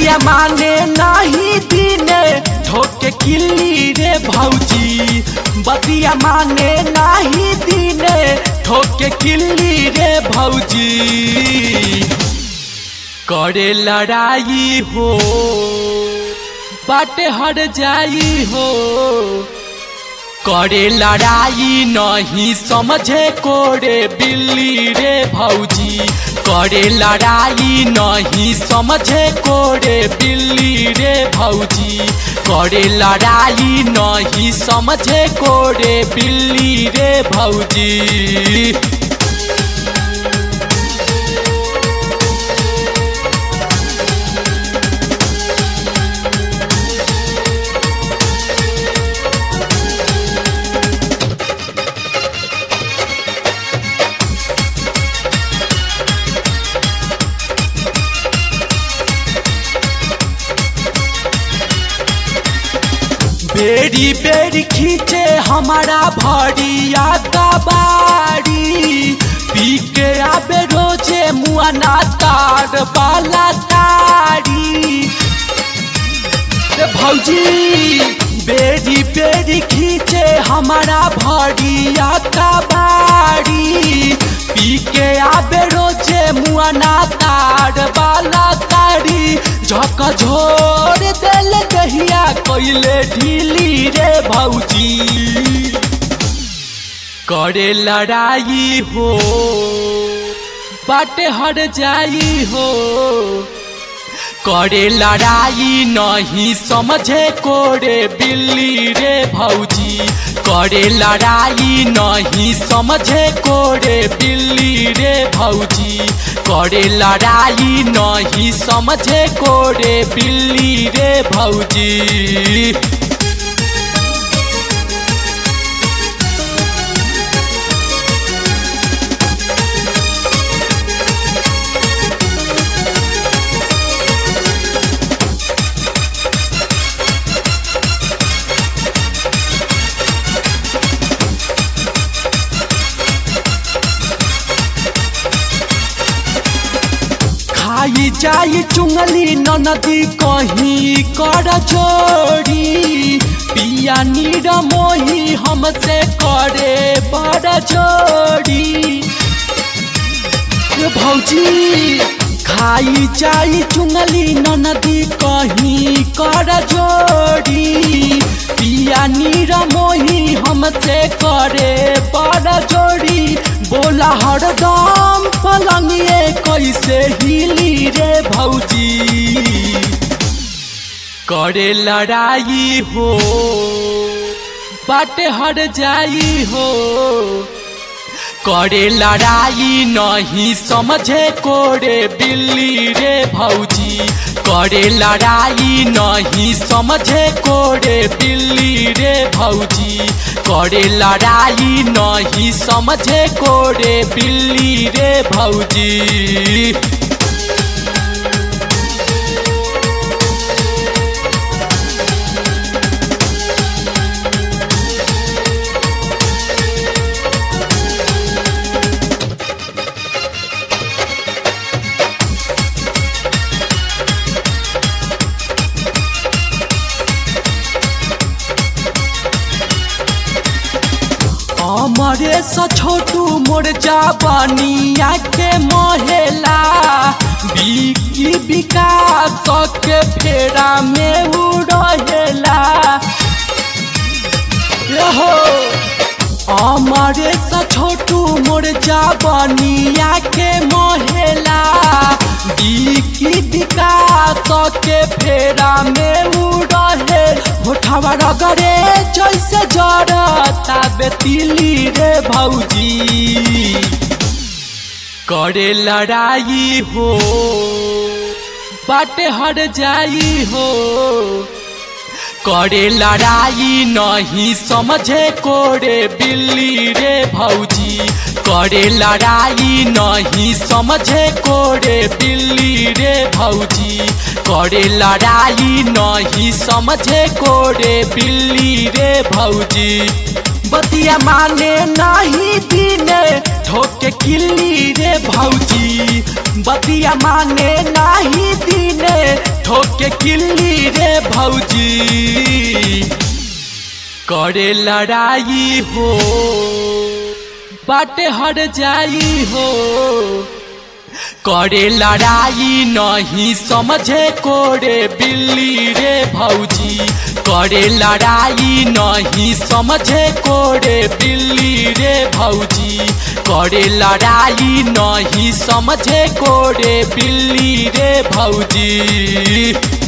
बतिया माने नहीं दिने ठोके किल्ली रे भौजी। बतिया माने नहीं दिने ठोके किल्ली रे भौजी। करे लड़ाई हो बाटे हट जाई हो। करे लड़ाई नहीं समझे कोरे बिल्ली रे भौजी। करे लड़ाई नहीं समझे कोरे बिल्ली रे भौजी। करे लड़ाई नहीं समझे कोरे बिल्ली रे भौजी। बेरी बेरी खींचे हमारा भरिया कबाड़ी। पी के आबे रोजे मुआना तार वाला तारी। भौजी बेरी बेरी खींचे हमारा भरिया कबाड़ी। पी के आबे रोजे मुआना तार वाला तारी। झकझोर दिल दहिया कोइले ढीली रे भौजी। करे लड़ाई हो बाटे हट जाई हो। करे लड़ाई नहीं समझे कोरे बिल्ली रे भौजी। करे लड़ाई नहीं समझे कोरे बिल्ली रे भौजी। करे लड़ाई नहीं समझे कोरे बिल्ली रे भौजी। खाई जाई चुंगली ननदी कहीं कर जोड़ी। पिया नीर मोही हमसे करे बड़ जोड़ी। भौजी खाई जाई चुंगली ननदी कहीं कर जोड़ी। पिया नीर मोही हमसे करे बड़ जोड़ी। बोला हरदम पलंगिए कैसे हिली रे भौजी। करे लड़ाई हो बाटे हट जाई हो। करे लड़ाई नहीं समझे कोरे बिल्ली रे भौजी। करे लड़ाई नहीं समझे कोरे बिल्ली रे भौजी। करे लड़ाई नहीं समझे कोरे बिल्ली रे भौजी। हमरे सा छोटू मोर जाबनिया के मोहेला। बिकी विकास के फेरा में उड़ेला। हमरे सा छोटू मोर जाबनिया के मोहेला। बिकी विकास के फेरा में उड़े। होठवा रगड़े जैसे जड़ता बेतिली रे भौजी। करे लड़ाई हो बाटे हट जाई हो। करे लड़ाई नहीं समझे कोरे बिल्ली रे भौजी। करे लड़ाई नहीं समझे कोरे बिल्ली रे भौजी। करे लड़ाई नहीं समझे कोरे बिल्ली रे भौजी। बतिया माने नहीं दिने ठोके किल्ली रे भौजी। बतिया माने नहीं दिने ठोके किल्ली रे भौजी करे लड़ाई हो बाटे हट जाई हो करे लड़ाई नहीं समझे कोरे बिल्ली रे भौजी करे लड़ाई नहीं समझे कोरे बिल्ली रे भौजी करे लड़ाई नहीं समझे कोरे बिल्ली रे भौजी।